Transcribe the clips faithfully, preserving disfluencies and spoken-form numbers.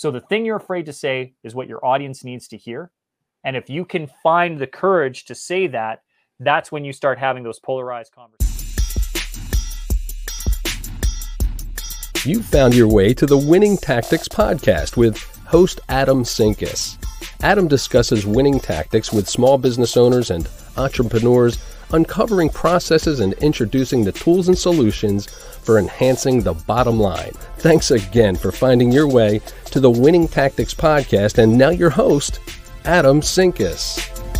So the thing you're afraid to say is what your audience needs to hear. And if you can find the courage to say that, that's when you start having those polarized conversations. You found your way to the Winning Tactics podcast with host Adam Sinkus. Adam discusses winning tactics with small business owners and entrepreneurs, uncovering processes and introducing the tools and solutions for enhancing the bottom line. Thanks again for finding your way to the Winning Tactics podcast. And now your host, Adam Sinkus.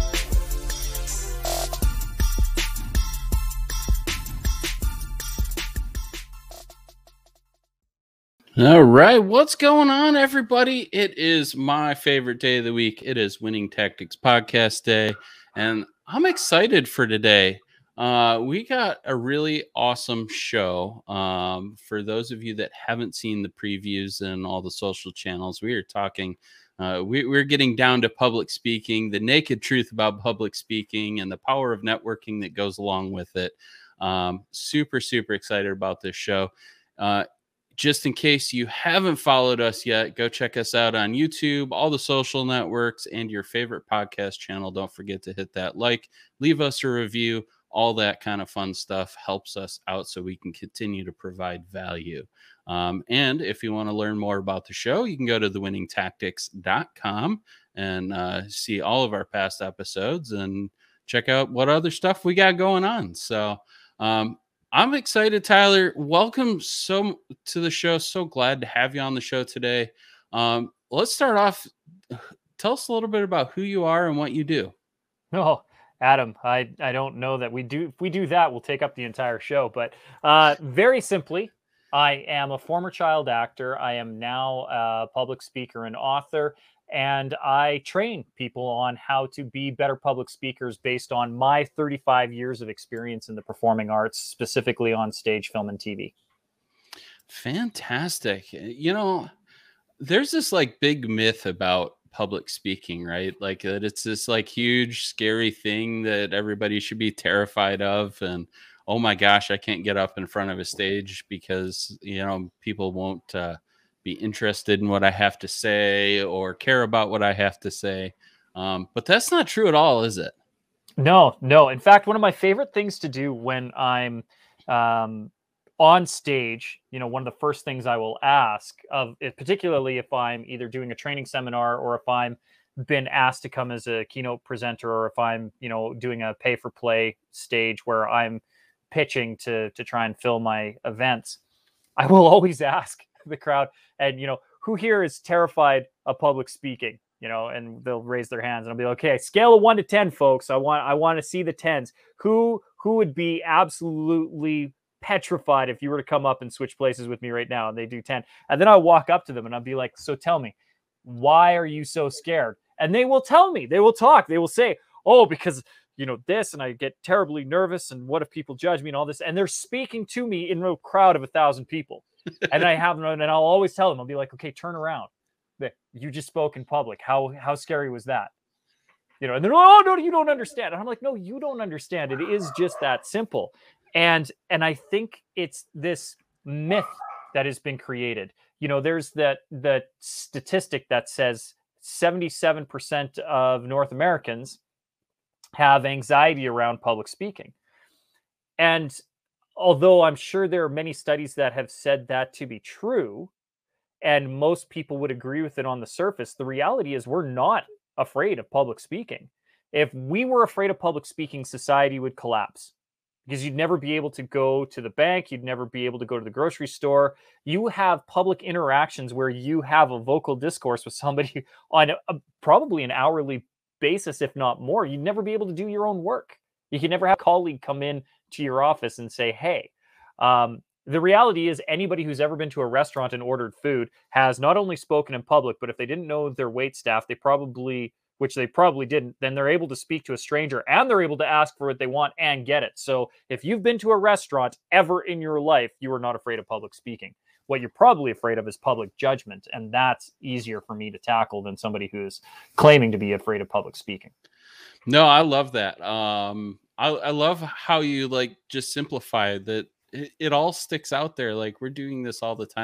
All right, what's going on, everybody? It is my favorite day of the week. It is Winning Tactics Podcast Day, and I'm excited for today. Uh, we got a really awesome show. Um, for those of you that haven't seen the previews and all the social channels, we are talking, uh, we, we're getting down to public speaking, the naked truth about public speaking, and the power of networking that goes along with it. Um, super, super excited about this show. Uh, Just in case you haven't followed us yet, go check us out on YouTube, all the social networks, and your favorite podcast channel. Don't forget to hit that like, leave us a review. All that kind of fun stuff helps us out so we can continue to provide value. Um, and if you want to learn more about the show, you can go to the winning tactics dot com and uh, see all of our past episodes and check out what other stuff we got going on. So, um, I'm excited, Tyler. Welcome so to the show. So glad to have you on the show today. Um, let's start off. Tell us a little bit about who you are and what you do. Oh, Adam, I, I don't know that we do. If we do that, we'll take up the entire show. But uh, very simply, I am a former child actor. I am now a public speaker and author. And I train people on how to be better public speakers based on my thirty-five years of experience in the performing arts, specifically on stage, film, and T V. Fantastic. You know, there's this like big myth about public speaking, right? Like that it's this like huge, scary thing that everybody should be terrified of. And oh my gosh, I can't get up in front of a stage because, you know, people won't uh, be interested in what I have to say or care about what I have to say. Um, but that's not true at all, is it? No, no. In fact, one of my favorite things to do when I'm um, on stage, you know, one of the first things I will ask of, if, particularly if I'm either doing a training seminar or if I'm been asked to come as a keynote presenter, or if I'm, you know, doing a pay for play stage where I'm pitching to to try and fill my events, I will always ask the crowd, and, you know, who here is terrified of public speaking? You know, and they'll raise their hands, and I'll be like, okay, scale of one to ten, folks. I want, I want to see the tens. Who, who would be absolutely petrified if you were to come up and switch places with me right now? And they do ten. And then I'll walk up to them and I'll be like, so tell me, why are you so scared? And they will tell me, they will talk. They will say, oh, because, you know, this, and I get terribly nervous. And what if people judge me and all this? And they're speaking to me in a crowd of a thousand people. And I have them, and I'll always tell them, I'll be like, okay, turn around. You just spoke in public. How how scary was that? You know, and they're, oh, no, you don't understand. And I'm like, no, you don't understand. It is just that simple. And and I think it's this myth that has been created. You know, there's that the statistic that says seventy-seven percent of North Americans have anxiety around public speaking. And although I'm sure there are many studies that have said that to be true, and most people would agree with it on the surface, the reality is we're not afraid of public speaking. If we were afraid of public speaking, society would collapse, because you'd never be able to go to the bank. You'd never be able to go to the grocery store. You have public interactions where you have a vocal discourse with somebody on a, a, probably an hourly basis, if not more. You'd never be able to do your own work. You could never have a colleague come in to your office and say, hey, um, the reality is anybody who's ever been to a restaurant and ordered food has not only spoken in public, but if they didn't know their wait staff, they probably, which they probably didn't, then they're able to speak to a stranger and they're able to ask for what they want and get it. So if you've been to a restaurant ever in your life, you are not afraid of public speaking. What you're probably afraid of is public judgment. And that's easier for me to tackle than somebody who's claiming to be afraid of public speaking. No, I love that. Um, I, I love how you like just simplify that. It, it all sticks out there. Like we're doing this all the time.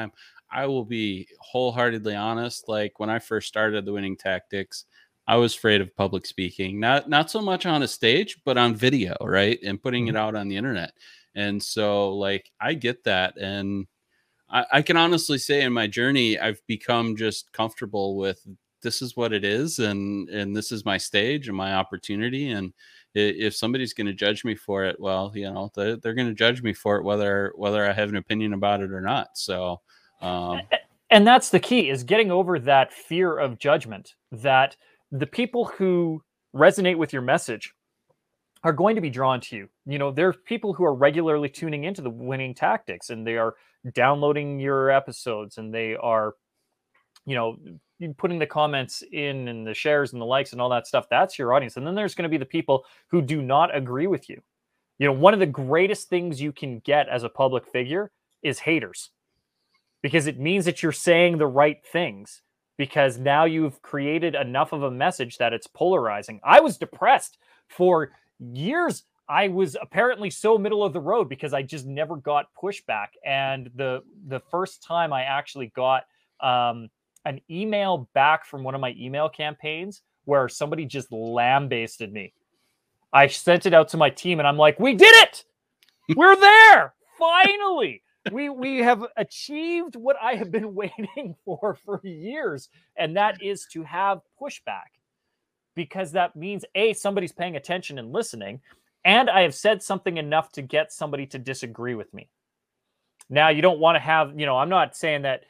I will be wholeheartedly honest. Like when I first started the Winning Tactics, I was afraid of public speaking, not not so much on a stage, but on video, right? And putting Mhm. it out on the internet. And so like I get that. And I, I can honestly say in my journey, I've become just comfortable with this is what it is, and and this is my stage and my opportunity. And i- if somebody's going to judge me for it, well, you know, they're, they're going to judge me for it, whether whether I have an opinion about it or not. So, um, And that's the key, is getting over that fear of judgment, that the people who resonate with your message are going to be drawn to you. You know, there's people who are regularly tuning into the Winning Tactics, and they are downloading your episodes, and they are, you know, putting the comments in and the shares and the likes and all that stuff. That's your audience. And then there's going to be the people who do not agree with you. You know, one of the greatest things you can get as a public figure is haters, because it means that you're saying the right things, because now you've created enough of a message that it's polarizing. I was depressed for years. I was apparently so middle of the road because I just never got pushback. And the the first time I actually got um, an email back from one of my email campaigns where somebody just lambasted me, I sent it out to my team and I'm like, we did it. We're there. Finally. We we have achieved what I have been waiting for for years, and that is to have pushback, because that means, A, somebody's paying attention and listening, and I have said something enough to get somebody to disagree with me. Now, you don't want to have, you know, I'm not saying that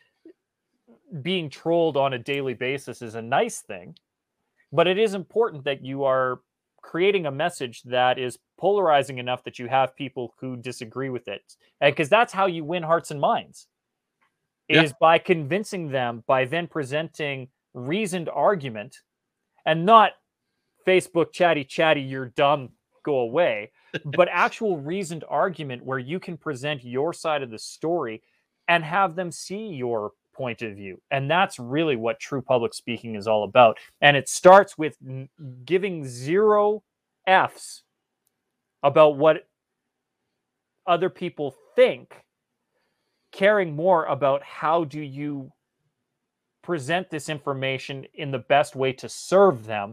being trolled on a daily basis is a nice thing, but it is important that you are creating a message that is polarizing enough that you have people who disagree with it. And because that's how you win hearts and minds, Yeah. is by convincing them, by then presenting reasoned argument, and not Facebook chatty chatty, you're dumb, go away, but actual reasoned argument where you can present your side of the story and have them see your point of view. And that's really what true public speaking is all about. And it starts with n- giving zero F's about what other people think, caring more about how do you present this information in the best way to serve them.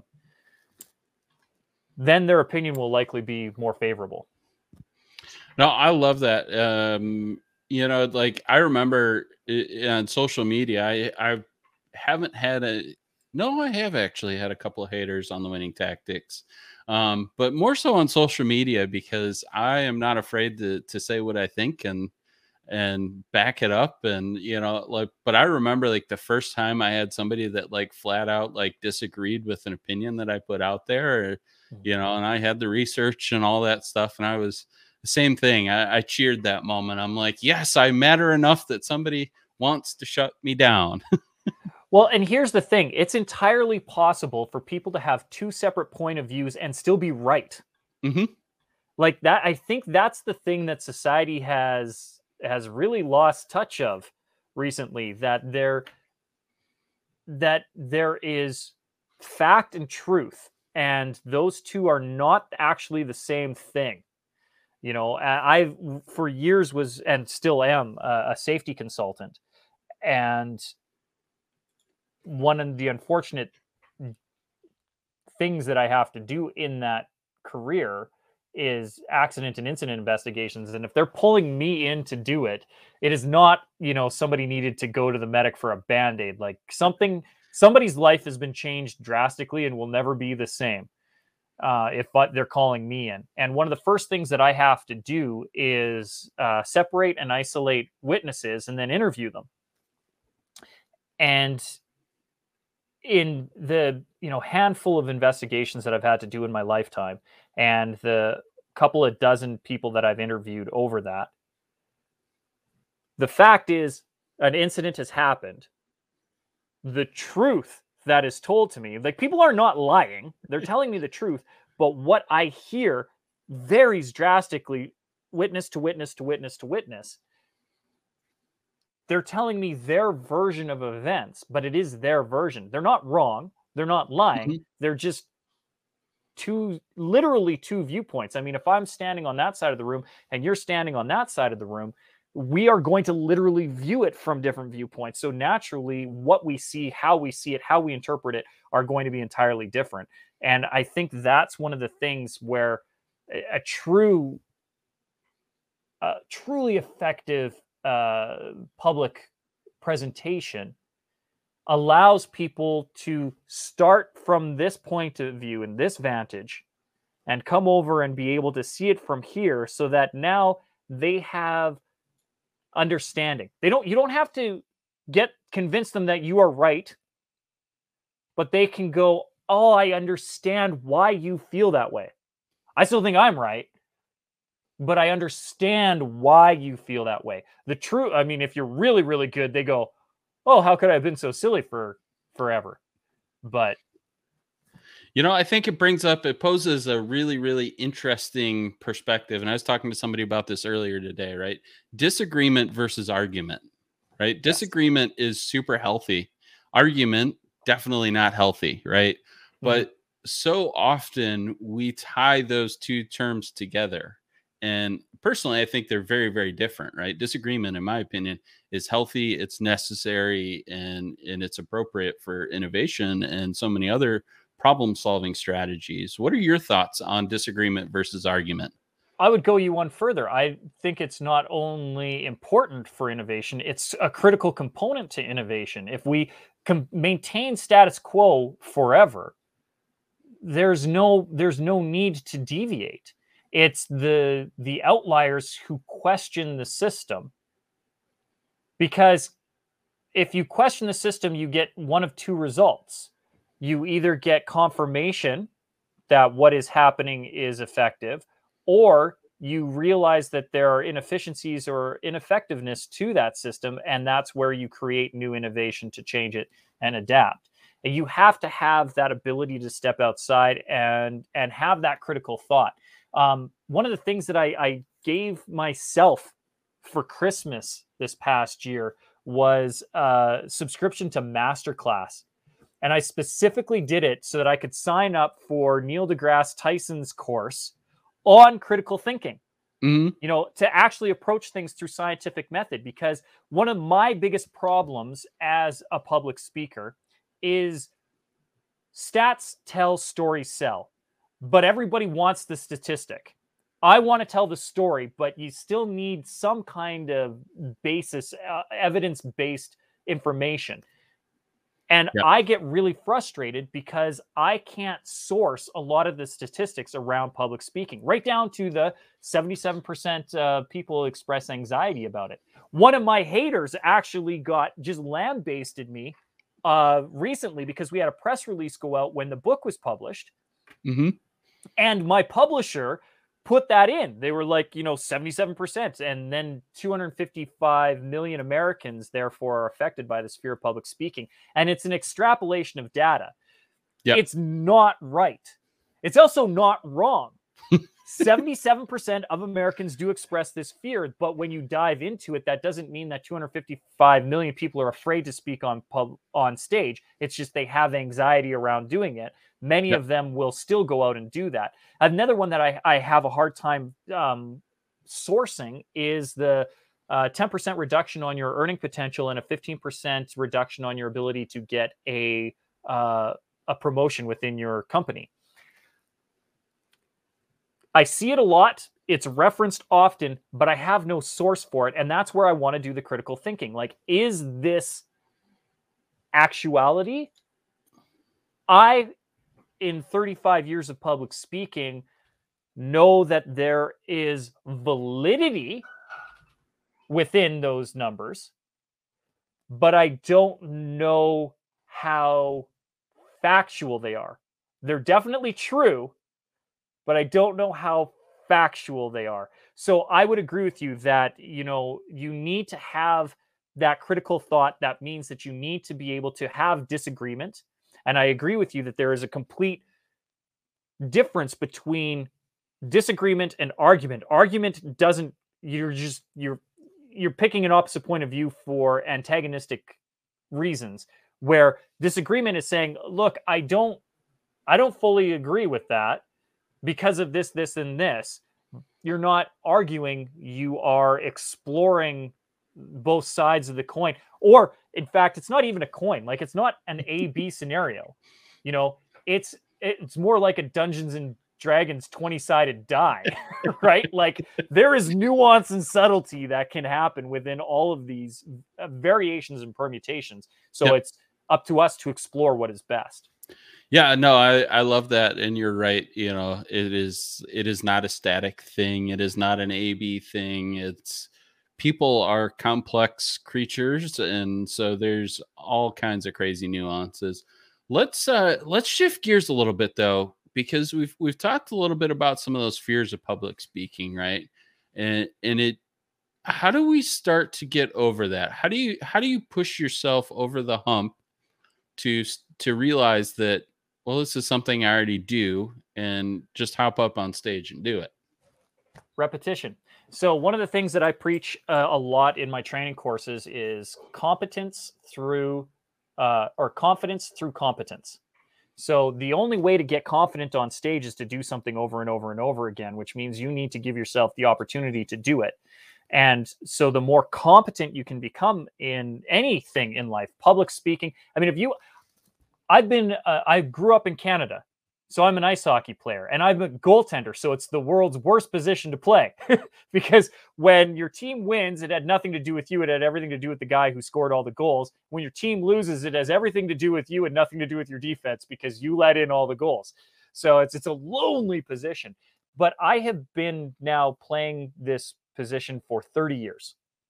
Then their opinion will likely be more favorable. No, I love that. Um, you know, like I remember i- on social media, I I haven't had a no, I have actually had a couple of haters on the Winning Tactics, um, but more so on social media because I am not afraid to to say what I think and and back it up. And you know, like, but I remember like the first time I had somebody that like flat out like disagreed with an opinion that I put out there, or, you know, and I had the research and all that stuff, and I was the same thing. I, I cheered that moment. I'm like, yes, I matter enough that somebody wants to shut me down. Well, and here's the thing. It's entirely possible for people to have two separate point of views and still be right. hmm Like that, I think that's the thing that society has has really lost touch of recently, that there that there is fact and truth, and those two are not actually the same thing. You know, I I for years was and still am a, a safety consultant, and one of the unfortunate things that I have to do in that career is accident and incident investigations. And if they're pulling me in to do it, it is not, you know, somebody needed to go to the medic for a band-aid. Like something, somebody's life has been changed drastically and will never be the same uh, if but they're calling me in. And one of the first things that I have to do is uh, separate and isolate witnesses and then interview them. And in the, you know, handful of investigations that I've had to do in my lifetime, and the couple of dozen people that I've interviewed over that, the fact is an incident has happened. The truth that is told to me, like, people are not lying, they're telling me the truth, but what I hear varies drastically, witness to witness to witness to witness. They're telling me their version of events, but it is their version. They're not wrong. They're not lying. Mhm. They're just two, literally two viewpoints. I mean, if I'm standing on that side of the room and you're standing on that side of the room, we are going to literally view it from different viewpoints. So naturally, what we see, how we see it, how we interpret it are going to be entirely different. And I think that's one of the things where a, a true, uh, truly effective uh, public presentation allows people to start from this point of view and this vantage and come over and be able to see it from here, so that now they have understanding. They don't, you don't have to get convince them that you are right, but they can go, oh, I understand why you feel that way. I still think I'm right, but I understand why you feel that way. The true, I mean, if you're really, really good, they go, oh, how could I have been so silly for forever? But you know, I think it brings up, it poses a really, really interesting perspective. And I was talking to somebody about this earlier today, right? Disagreement versus argument, right? Yes. Disagreement is super healthy. Argument, definitely not healthy, right? Mm-hmm. But so often we tie those two terms together. And personally, I think they're very, very different, right? Disagreement, in my opinion, is healthy, it's necessary, and, and it's appropriate for innovation and so many other problem-solving strategies. What are your thoughts on disagreement versus argument? I would go you one further. I think it's not only important for innovation, it's a critical component to innovation. If we can maintain status quo forever, there's no there's no need to deviate. It's the the outliers who question the system. Because if you question the system, you get one of two results. You either get confirmation that what is happening is effective, or you realize that there are inefficiencies or ineffectiveness to that system, and that's where you create new innovation to change it and adapt. And you have to have that ability to step outside and, and have that critical thought. Um, one of the things that I, I gave myself for Christmas this past year was a subscription to Masterclass. And I specifically did it so that I could sign up for Neil deGrasse Tyson's course on critical thinking, mm-hmm. you know, to actually approach things through scientific method. Because one of my biggest problems as a public speaker is stats tell, stories sell, but everybody wants the statistic. I want to tell the story, but you still need some kind of basis, uh, evidence-based information. And yep. I get really frustrated because I can't source a lot of the statistics around public speaking, right down to the seventy-seven percent uh, people express anxiety about it. One of my haters actually got just lambasted me uh, recently because we had a press release go out when the book was published. Mm-hmm. And my publisher put that in. They were like, you know, seventy-seven percent, and then two hundred fifty-five million Americans therefore are affected by this fear of public speaking. And it's an extrapolation of data. Yep. It's not right. It's also not wrong. seventy-seven percent of Americans do express this fear, but when you dive into it, that doesn't mean that two hundred fifty-five million people are afraid to speak on pub on stage. It's just they have anxiety around doing it. Many yep. of them will still go out and do that. Another one that I, I have a hard time um, sourcing is the uh, ten percent reduction on your earning potential and a fifteen percent reduction on your ability to get a, uh, a promotion within your company. I see it a lot. It's referenced often, but I have no source for it. And that's where I want to do the critical thinking. Like, is this actuality? I, in thirty-five years of public speaking, know that there is validity within those numbers, but I don't know how factual they are. They're definitely true, but I don't know how factual they are. So I would agree with you that, you know, you need to have that critical thought. That means that you need to be able to have disagreement. And I agree with you that there is a complete difference between disagreement and argument. Argument doesn't, you're just, you're, you're picking an opposite point of view for antagonistic reasons, where disagreement is saying, look, I don't, I don't fully agree with that because of this, this, and this, you're not arguing, you are exploring both sides of the coin. Or in fact, it's not even a coin. Like, it's not an A B scenario. You know, it's it's more like a Dungeons and Dragons twenty-sided die, right? Like, there is nuance and subtlety that can happen within all of these variations and permutations. So yep. It's up to us to explore what is best. Yeah, no, I, I love that. And you're right. You know, it is, it is not a static thing. It is not an A B thing. It's, people are complex creatures. And so there's all kinds of crazy nuances. Let's, uh, let's shift gears a little bit though, because we've, we've talked a little bit about some of those fears of public speaking, right? And, and it, how do we start to get over that? How do you, how do you push yourself over the hump to, to realize that, well, this is something I already do, and just hop up on stage and do it? Repetition. So one of the things that I preach uh, a lot in my training courses is competence through, uh, or confidence through competence. So the only way to get confident on stage is to do something over and over and over again, which means you need to give yourself the opportunity to do it. And so the more competent you can become in anything in life, public speaking. I mean, if you, I've been, uh, I grew up in Canada, so I'm an ice hockey player, and I'm a goaltender. So it's the world's worst position to play because when your team wins, it had nothing to do with you. It had everything to do with the guy who scored all the goals. When your team loses, it has everything to do with you and nothing to do with your defense because you let in all the goals. So it's, it's a lonely position, but I have been now playing this position for thirty years.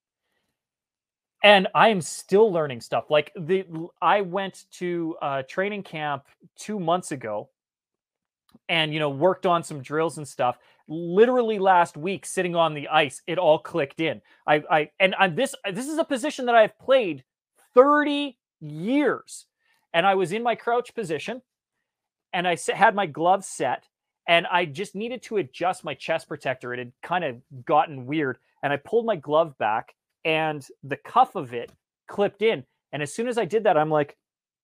And I am still learning stuff. Like the, I went to a training camp two months ago and, you know, worked on some drills and stuff. Literally last week, sitting on the ice, it all clicked in. I, I, and I'm this, this is a position that I've played thirty years. And I was in my crouch position and I had my gloves set and I just needed to adjust my chest protector. It had kind of gotten weird. And I pulled my glove back, and the cuff of it clipped in. And as soon as I did that, I'm like,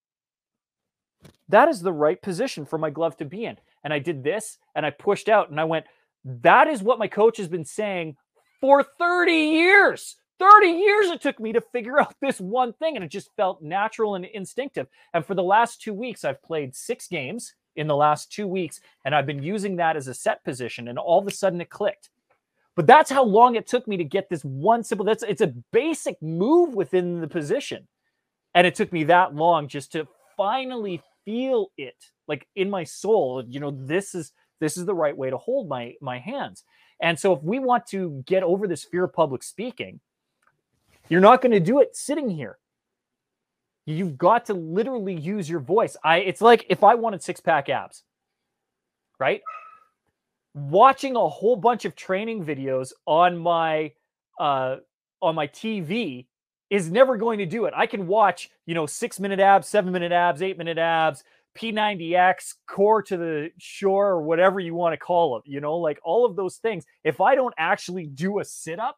that is the right position for my glove to be in. And I did this and I pushed out and I went, that is what my coach has been saying for thirty years. thirty years it took me to figure out this one thing. And it just felt natural and instinctive. And for the last two weeks, I've played six games in the last two weeks. And I've been using that as a set position. And all of a sudden it clicked. But that's how long it took me to get this one simple, that's, it's a basic move within the position. And it took me that long just to finally feel it, like in my soul, you know, this is, this is the right way to hold my, my hands. And so if we want to get over this fear of public speaking, you're not going to do it sitting here. You've got to literally use your voice. I, it's like if I wanted six pack abs, right? Watching a whole bunch of training videos on my uh, on my T V is never going to do it. I can watch, you know, six minute abs, seven minute abs, eight minute abs, P ninety X, core to the shore, or whatever you want to call it. You know, like all of those things. If I don't actually do a sit up,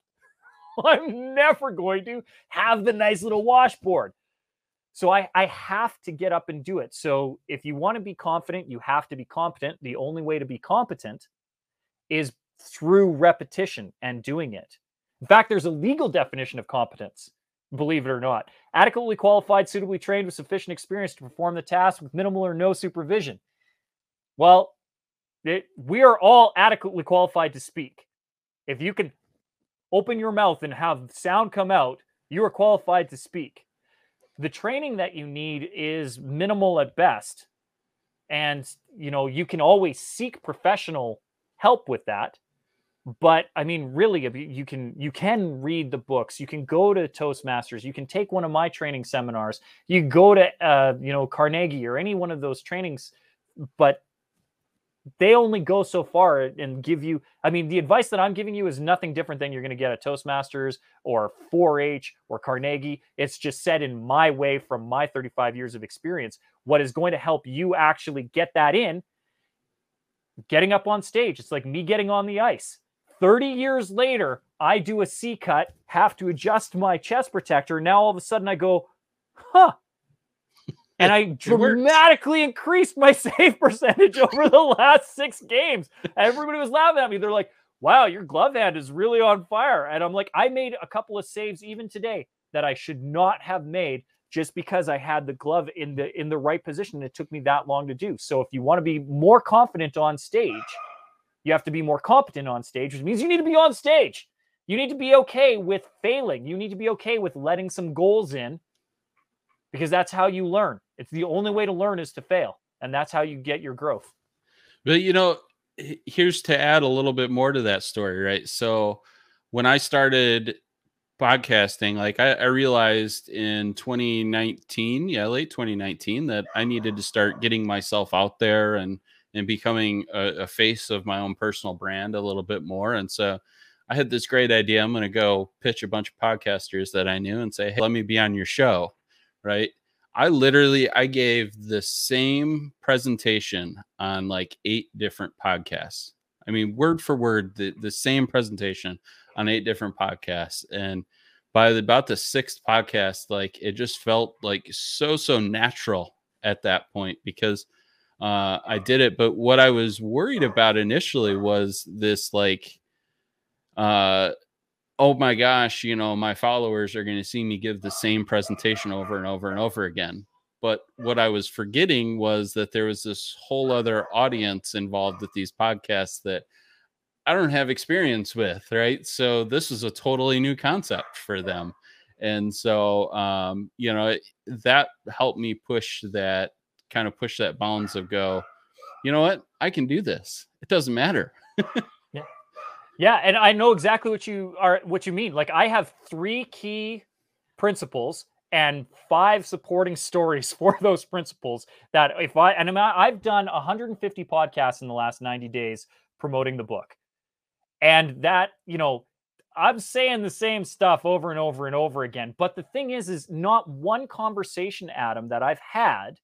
I'm never going to have the nice little washboard. So I, I have to get up and do it. So if you want to be confident, you have to be competent. The only way to be competent is through repetition and doing it. In fact, there's a legal definition of competence, believe it or not. Adequately qualified, suitably trained with sufficient experience to perform the task with minimal or no supervision. Well, it, we are all adequately qualified to speak. If you can open your mouth and have sound come out, you are qualified to speak. The training that you need is minimal at best. And, you know, you can always seek professional help with that. But I mean, really, you can, you can read the books, you can go to Toastmasters, you can take one of my training seminars, you go to, uh, you know, Carnegie or any one of those trainings, but they only go so far and give you, I mean, the advice that I'm giving you is nothing different than you're going to get at Toastmasters or four H or Carnegie. It's just said in my way from my thirty-five years of experience. What is going to help you actually get that in? Getting up on stage. It's like me getting on the ice. thirty years later, I do a C cut, have to adjust my chest protector. Now all of a sudden I go, huh. And I dramatically increased my save percentage over the last six games. Everybody was laughing at me. They're like, wow, your glove hand is really on fire. And I'm like, I made a couple of saves even today that I should not have made just because I had the glove in the in the right position. It took me that long to do. So if you want to be more confident on stage, you have to be more competent on stage, which means you need to be on stage. You need to be okay with failing. You need to be okay with letting some goals in, because that's how you learn. It's the only way to learn is to fail. And that's how you get your growth. But, you know, here's to add a little bit more to that story, right? So when I started podcasting, like I, I realized in twenty nineteen, yeah, late twenty nineteen, that I needed to start getting myself out there and, and becoming a, a face of my own personal brand a little bit more. And so I had this great idea. I'm going to go pitch a bunch of podcasters that I knew and say, hey, let me be on your show, right? I literally, I gave the same presentation on like eight different podcasts. I mean, word for word, the, the same presentation on eight different podcasts. And by the, about the sixth podcast, like it just felt like so, so natural at that point because uh, I did it. But what I was worried about initially was this like, uh, oh my gosh, you know, my followers are going to see me give the same presentation over and over and over again. But what I was forgetting was that there was this whole other audience involved with these podcasts that I don't have experience with, right? So this is a totally new concept for them. And so, um, you know, that helped me push that, kind of push that bounds of go, you know what, I can do this. It doesn't matter. Yeah. Yeah, and I know exactly what you are what you mean. Like I have three key principles and five supporting stories for those principles that if I and I've done one hundred fifty podcasts in the last ninety days promoting the book. And that, you know, I'm saying the same stuff over and over and over again. But the thing is, is not one conversation, Adam, that I've had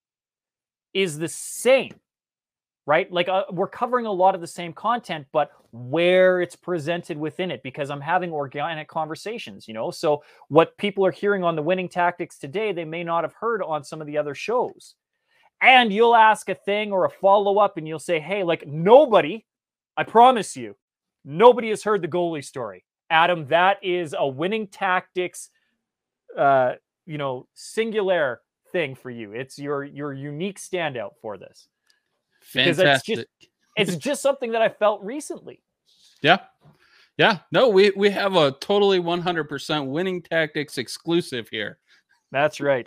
is the same. Right? Like uh, we're covering a lot of the same content, but where it's presented within it, because I'm having organic conversations, you know? So what people are hearing on the Winning Tactics today, they may not have heard on some of the other shows. And you'll ask a thing or a follow-up and you'll say, hey, like nobody, I promise you, nobody has heard the goalie story. Adam, that is a Winning Tactics, uh, you know, singular thing for you. It's your, your unique standout for this. Fantastic. It's just, it's just something that I felt recently. Yeah. Yeah. No, we, we have a totally one hundred percent Winning Tactics exclusive here. That's right.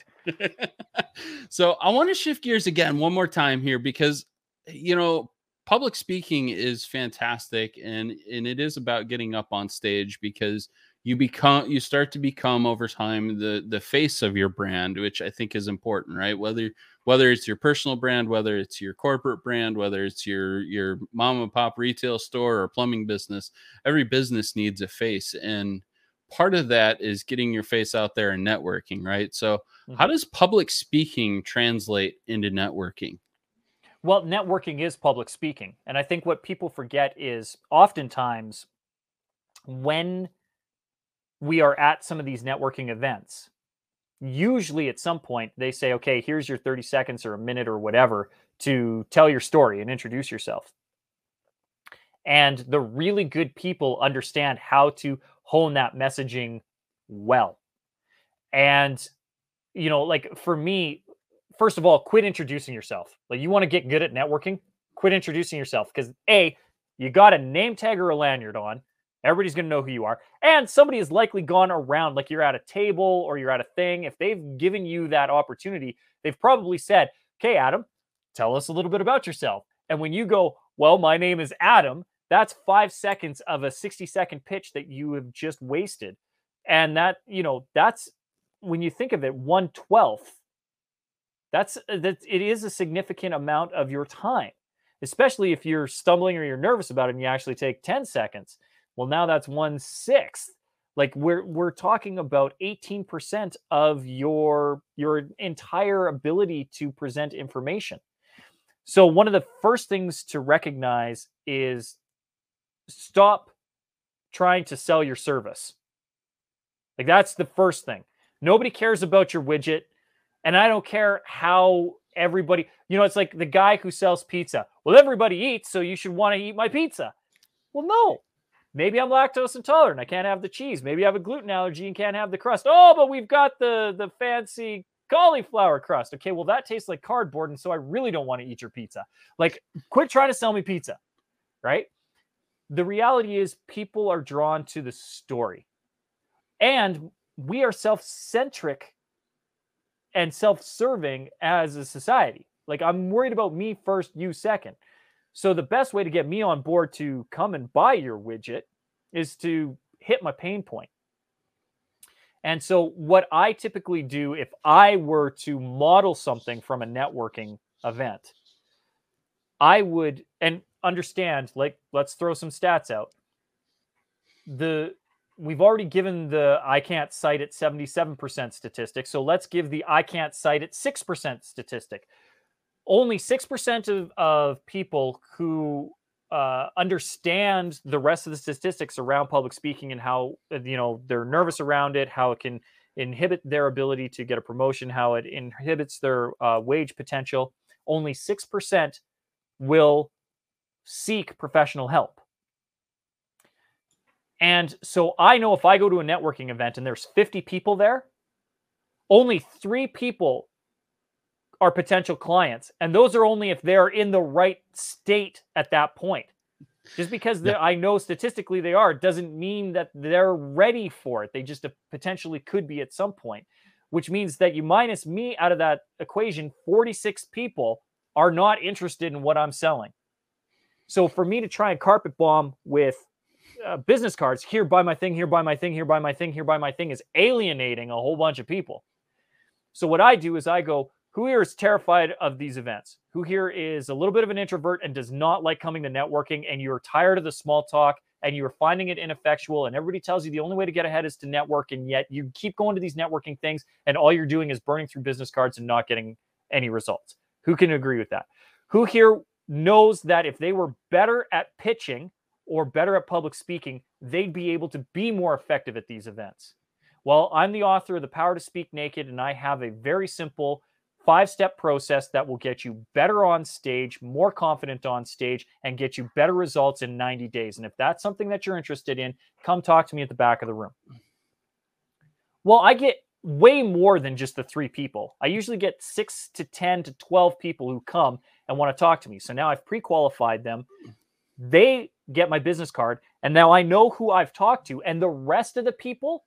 So I want to shift gears again one more time here because, you know, public speaking is fantastic. And, and it is about getting up on stage because you become, you start to become over time the, the face of your brand, which I think is important, right? Whether, whether it's your personal brand, whether it's your corporate brand, whether it's your, your mom and pop retail store or plumbing business, every business needs a face. And part of that is getting your face out there and networking, right? So mm-hmm. How does public speaking translate into networking? Well, networking is public speaking. And I think what people forget is oftentimes when we are at some of these networking events, usually at some point they say, okay, here's your thirty seconds or a minute or whatever to tell your story and introduce yourself. And the really good people understand how to hone that messaging well. And, you know, like for me, first of all, quit introducing yourself. Like you want to get good at networking, quit introducing yourself because A, you got a name tag or a lanyard on. Everybody's going to know who you are. And somebody has likely gone around, like you're at a table or you're at a thing. If they've given you that opportunity, they've probably said, okay, Adam, tell us a little bit about yourself. And when you go, well, my name is Adam, that's five seconds of a sixty second pitch that you have just wasted. And that, you know, that's when you think of it, one twelfth, that's, that it is a significant amount of your time, especially if you're stumbling or you're nervous about it and you actually take ten seconds. Well, now that's one sixth. Like we're we're talking about eighteen percent of your your entire ability to present information. So one of the first things to recognize is stop trying to sell your service. Like that's the first thing. Nobody cares about your widget, and I don't care how everybody, you know, it's like the guy who sells pizza. Well, everybody eats, so you should want to eat my pizza. Well, no. Maybe I'm lactose intolerant. I can't have the cheese. Maybe I have a gluten allergy and can't have the crust. Oh, but we've got the, the fancy cauliflower crust. Okay, well, that tastes like cardboard, and so I really don't want to eat your pizza. Like, quit trying to sell me pizza, right? The reality is people are drawn to the story. And we are self-centric and self-serving as a society. Like, I'm worried about me first, you second. So the best way to get me on board to come and buy your widget is to hit my pain point. And so what I typically do if I were to model something from a networking event, I would, and understand, like, let's throw some stats out. The We've already given the I can't cite at seventy-seven percent statistic. So let's give the I can't cite at six percent statistic. Only six percent of, of people who uh, understand the rest of the statistics around public speaking and how, you know, they're nervous around it, how it can inhibit their ability to get a promotion, how it inhibits their uh, wage potential. Only six percent will seek professional help. And so I know if I go to a networking event and there's fifty people there, only three people are potential clients. And those are only if they're in the right state at that point. Just because yeah. I know statistically they are doesn't mean that they're ready for it. They just potentially could be at some point, which means that you minus me out of that equation, forty-six people are not interested in what I'm selling. So for me to try and carpet bomb with uh, business cards, here, buy my thing, here, buy my thing, here, buy my thing, here, buy my thing, is alienating a whole bunch of people. So what I do is I go, who here is terrified of these events? Who here is a little bit of an introvert and does not like coming to networking, and you're tired of the small talk and you're finding it ineffectual, and everybody tells you the only way to get ahead is to network, and yet you keep going to these networking things and all you're doing is burning through business cards and not getting any results? Who can agree with that? Who here knows that if they were better at pitching or better at public speaking, they'd be able to be more effective at these events? Well, I'm the author of The Power to Speak Naked, and I have a very simple five-step process that will get you better on stage, more confident on stage, and get you better results in ninety days. And if that's something that you're interested in, come talk to me at the back of the room. Well, I get way more than just the three people. I usually get six to ten to twelve people who come and want to talk to me. So now I've pre-qualified them. They get my business card, and now I know who I've talked to. And the rest of the people,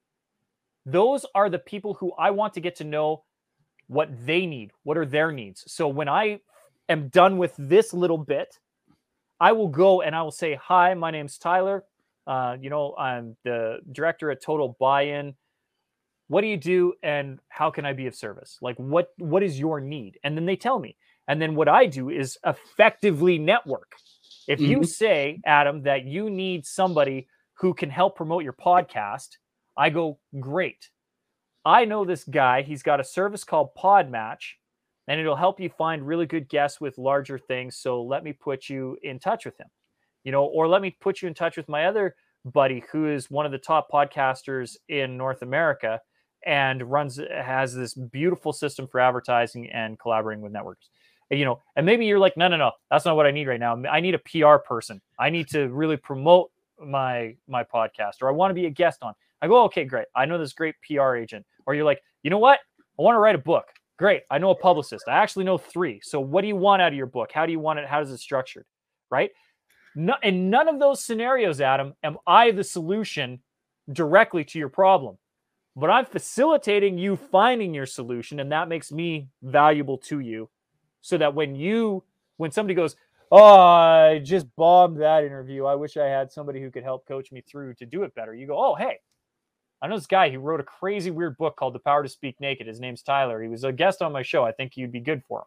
those are the people who I want to get to know what they need. What are their needs? So when I am done with this little bit, I will go and I will say, hi, my name's Tyler. Uh, you know, I'm the director at Total Buy-In. What do you do and how can I be of service? Like, what, what is your need? And then they tell me. And then what I do is effectively network. If you mm-hmm. say, Adam, that you need somebody who can help promote your podcast, I go, great. I know this guy. He's got a service called Podmatch, and it'll help you find really good guests with larger things. So let me put you in touch with him, you know, or let me put you in touch with my other buddy who is one of the top podcasters in North America and runs, has this beautiful system for advertising and collaborating with networks. You know, and maybe you're like, no, no, no, that's not what I need right now. I need a P R person. I need to really promote my, my podcast, or I want to be a guest on. I go, okay, great. I know this great P R agent. Or you're like, you know what? I want to write a book. Great. I know a publicist. I actually know three. So what do you want out of your book? How do you want it? How is it structured? Right? No, in none of those scenarios, Adam, am I the solution directly to your problem. But I'm facilitating you finding your solution, and that makes me valuable to you. So that when you, when somebody goes, oh, I just bombed that interview, I wish I had somebody who could help coach me through to do it better. You go, oh, hey, I know this guy. He wrote a crazy, weird book called The Power to Speak Naked. His name's Tyler. He was a guest on my show. I think you'd be good for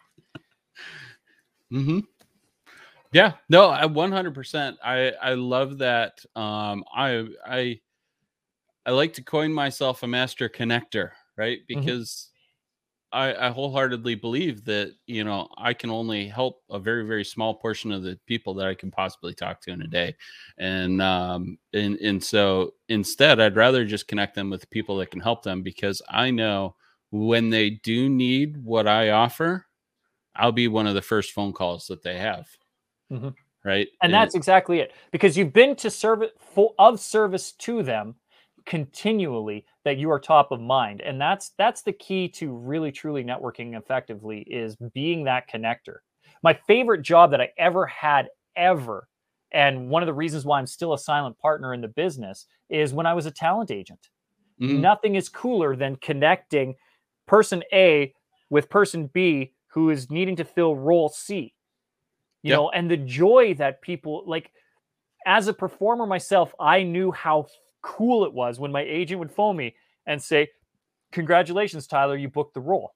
him. Mm-hmm. Yeah, no, I one hundred percent. I, I love that. Um, I, I, I like to coin myself a master connector, right? Because I, I wholeheartedly believe that, you know, I can only help a very, very small portion of the people that I can possibly talk to in a day. And, um, and, and so instead, I'd rather just connect them with people that can help them, because I know when they do need what I offer, I'll be one of the first phone calls that they have. Mm-hmm. right? And It- that's exactly it, because you've been to service full of service to them continually, that you are top of mind. And that's that's the key to really truly networking effectively, is being that connector. My favorite job that I ever had ever, and one of the reasons why I'm still a silent partner in the business, is when I was a talent agent. Mhm. Nothing is cooler than connecting person A with person B who is needing to fill role C. You Yeah. know, and the joy that people like, as a performer myself, I knew how cool it was when my agent would phone me and say, "Congratulations, Tyler, you booked the role."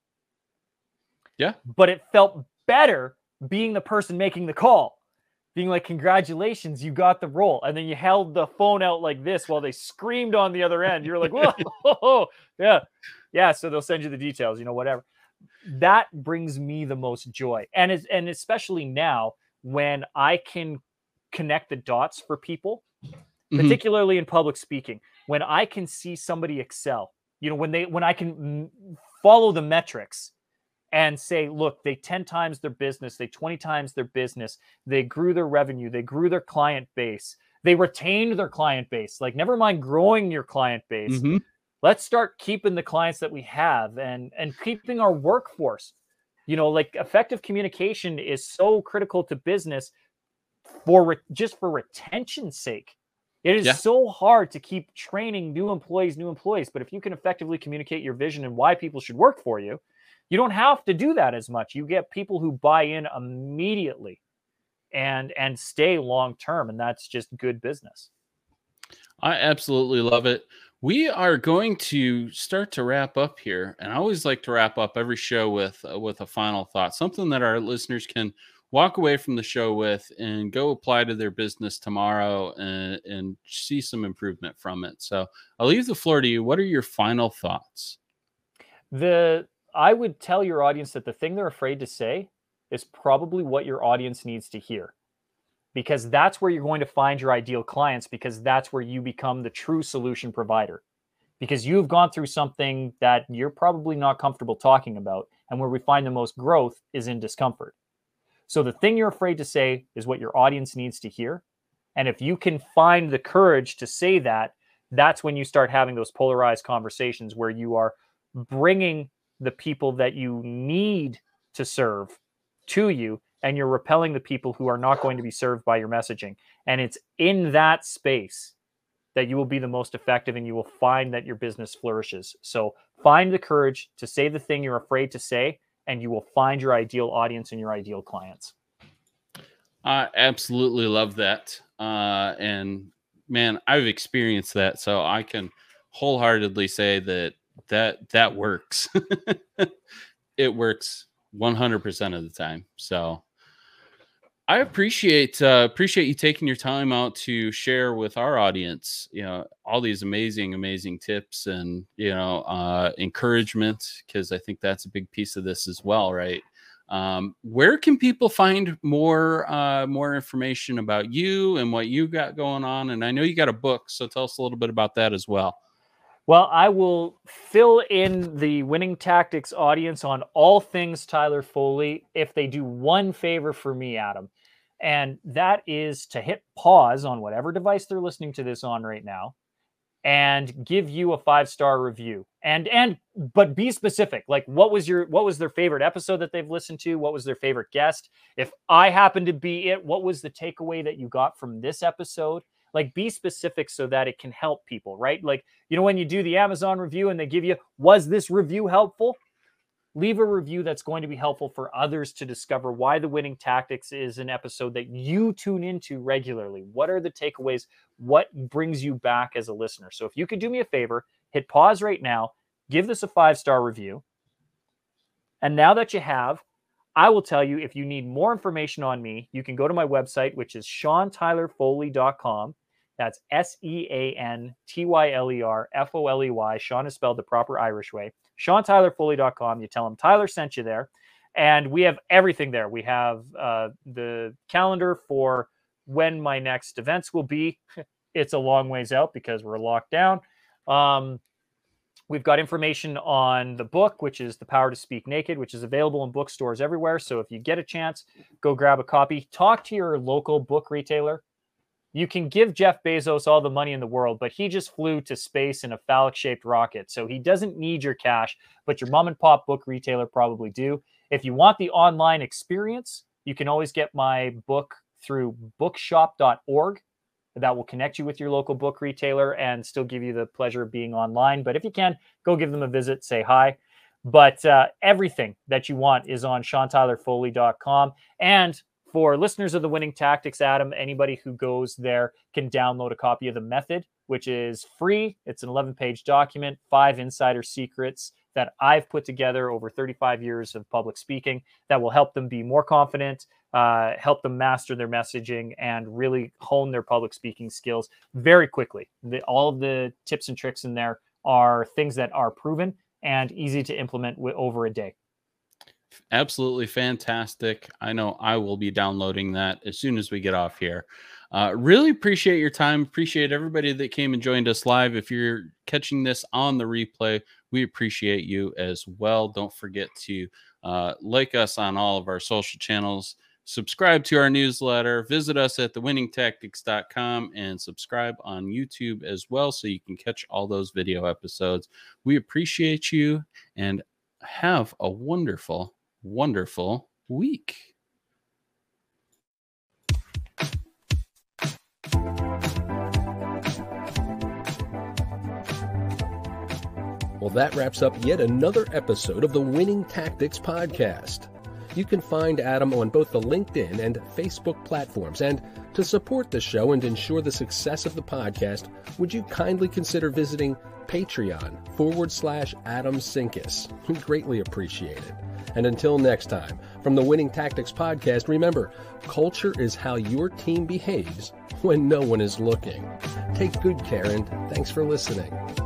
Yeah. But it felt better being the person making the call, being like, "Congratulations, you got the role." And then you held the phone out like this while they screamed on the other end. You're like, "Whoa, yeah, yeah." So they'll send you the details, you know, whatever. That brings me the most joy, and it's, and especially now when I can connect the dots for people, Mhm. particularly in public speaking, when I can see somebody excel, you know, when they, when I can mm, follow the metrics and say, look, they ten times their business, they twenty times their business, they grew their revenue, they grew their client base, they retained their client base. Like, never mind growing your client base. Mhm. Let's start keeping the clients that we have, and and keeping our workforce. You know, like, effective communication is so critical to business for re- just for retention's sake. It is Yeah. so hard to keep training new employees, new employees. But if you can effectively communicate your vision and why people should work for you, you don't have to do that as much. You get people who buy in immediately and and stay long term, and that's just good business. I absolutely love it. We are going to start to wrap up here, and I always like to wrap up every show with uh, with a final thought, something that our listeners can walk away from the show with and go apply to their business tomorrow and, and see some improvement from it. So I'll leave the floor to you. What are your final thoughts? The I would tell your audience that the thing they're afraid to say is probably what your audience needs to hear, because that's where you're going to find your ideal clients, because that's where you become the true solution provider, because you've gone through something that you're probably not comfortable talking about, and where we find the most growth is in discomfort. So the thing you're afraid to say is what your audience needs to hear. And if you can find the courage to say that, that's when you start having those polarized conversations where you are bringing the people that you need to serve to you, and you're repelling the people who are not going to be served by your messaging. And it's in that space that you will be the most effective, and you will find that your business flourishes. So find the courage to say the thing you're afraid to say, and you will find your ideal audience and your ideal clients. I absolutely love that. Uh, and man, I've experienced that. So I can wholeheartedly say that that, that works. It works one hundred percent of the time. So I appreciate uh, appreciate you taking your time out to share with our audience, you know, all these amazing, amazing tips and, you know, uh, encouragement, because I think that's a big piece of this as well, right? Um, where can people find more uh, more information about you and what you got going on? And I know you got a book, so tell us a little bit about that as well. Well, I will fill in the Winning Tactics audience on all things Tyler Foley if they do one favor for me, Adam. And that is to hit pause on whatever device they're listening to this on right now and give you a five-star review. And and but be specific. Like, what was your what was their favorite episode that they've listened to? What was their favorite guest? If I happen to be it, what was the takeaway that you got from this episode? Like, be specific so that it can help people, right? Like, you know, when you do the Amazon review and they give you, was this review helpful? Leave a review that's going to be helpful for others to discover why the Winning Tactics is an episode that you tune into regularly. What are the takeaways? What brings you back as a listener? So if you could do me a favor, hit pause right now, give this a five-star review. And now that you have, I will tell you, if you need more information on me, you can go to my website, which is sean tyler foley dot com. That's S E A N T Y L E R F O L E Y. Sean is spelled the proper Irish way. sean tyler foley dot com. You tell him Tyler sent you there. And we have everything there. We have uh, the calendar for when my next events will be. It's a long ways out because we're locked down. Um, We've got information on the book, which is The Power to Speak Naked, which is available in bookstores everywhere. So if you get a chance, go grab a copy. Talk to your local book retailer. You can give Jeff Bezos all the money in the world, but he just flew to space in a phallic-shaped rocket. So he doesn't need your cash, but your mom and pop book retailer probably do. If you want the online experience, you can always get my book through bookshop dot org. That will connect you with your local book retailer and still give you the pleasure of being online. But if you can, go give them a visit, say hi. But uh, everything that you want is on sean tyler foley dot com. And for listeners of the Winning Tactics, Adam, anybody who goes there can download a copy of The Method, which is free. It's an eleven-page document, five insider secrets that I've put together over thirty-five years of public speaking that will help them be more confident, uh, help them master their messaging, and really hone their public speaking skills very quickly. The, all of the tips and tricks in there are things that are proven and easy to implement w- over a day. Absolutely fantastic. I know I will be downloading that as soon as we get off here. Uh, really appreciate your time. Appreciate everybody that came and joined us live. If you're catching this on the replay, we appreciate you as well. Don't forget to uh, like us on all of our social channels, subscribe to our newsletter, visit us at the winning tactics dot com, and subscribe on YouTube as well so you can catch all those video episodes. We appreciate you and have a wonderful, wonderful week. Well, that wraps up yet another episode of the Winning Tactics Podcast. You can find Adam on both the LinkedIn and Facebook platforms. And to support the show and ensure the success of the podcast, would you kindly consider visiting Patreon forward slash Adam Sinkus? We greatly appreciate it. And until next time, from the Winning Tactics Podcast, remember, culture is how your team behaves when no one is looking. Take good care, and thanks for listening.